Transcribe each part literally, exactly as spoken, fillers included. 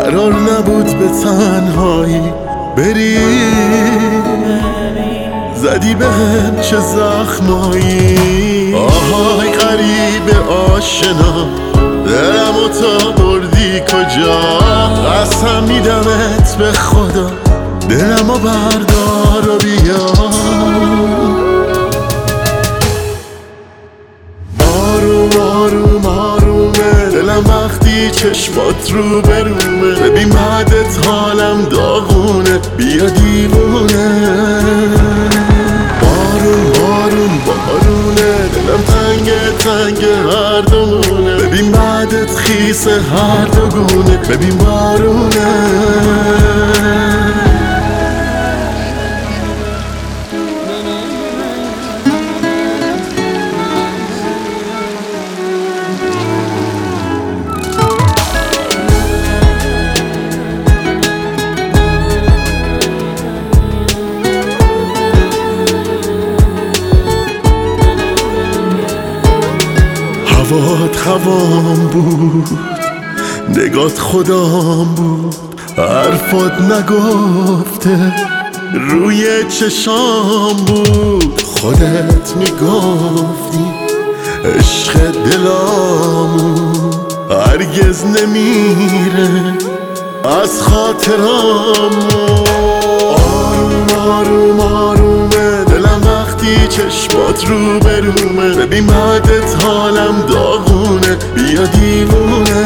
قرار نبود به تنهایی بری، زدی به هم چه زخمایی. آهای غریب آشنا، دلمو تا بردی کجا؟ قسم میدمت به خدا، دلمو بردار و بیا. آروم آروم آرومه دلم وقتی چشمات رو برومه. ببین بعدت حالم داغونه، بیا دیوونه. بارون بارون بارونه دلم تنگه تنگه هر دومونه. ببین بعدت خیسه هر دوگونه. ببین بارونه. هوات هوام بود، نگات خدام بود، حرفات نگفته روی چشام بود. خودت میگفتی عشق دلامون هرگز نمیره از خاطرامون. آروم آروم آرومه دلم وقتی چشمات رو برومه. ببین بعدت حالم داغونه، بیا دیوونه.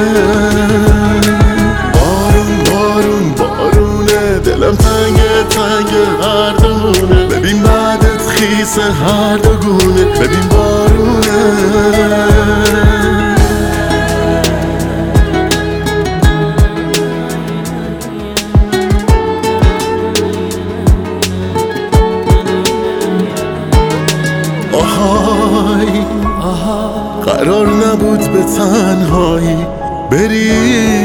بارون بارون بارونه دلم تنگه تنگه هر دومونه. ببین بعدت خیسه هر دوگونه. ببین بارونه. آهای قرار نبود به تنهایی بری،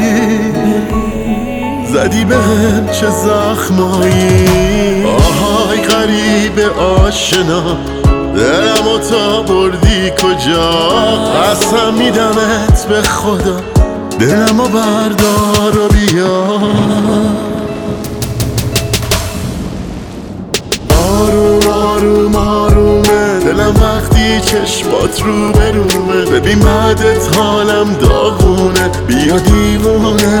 زدی به هم چه زخمایی. آهای غریب آشنا، دلمو تا بردی کجا؟ قسم میدمت به خدا، دلمو بردار و بیا. آروم آروم آرومه دلم وقتی چشمات رو برومه. ببین بعدت حالم داغونه، بیا دیوونه.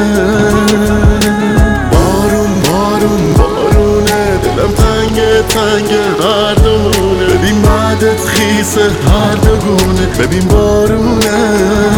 بارون بارون بارونه دلم تنگه تنگه هر دومونه. ببین بعدت خیسه هر دوگونه. ببین بارونه.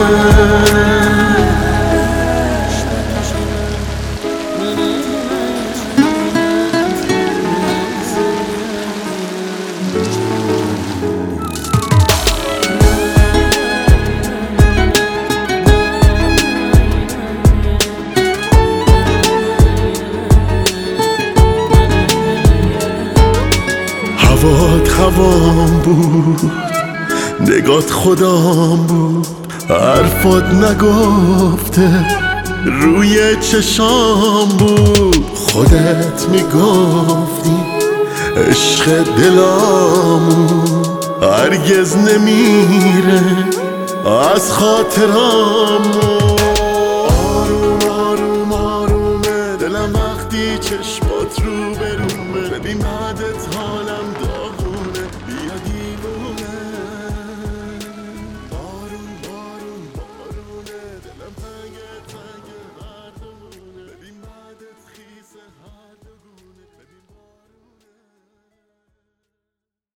هوات هوام بود، نگات خدام بود، حرفات نگفته روی چشام بود. خودت میگفتی عشق دلامون هرگز نمیره از خاطرامون. آروم آروم آرومه دلم وقتی چشمات رو برومه. ببین بعدت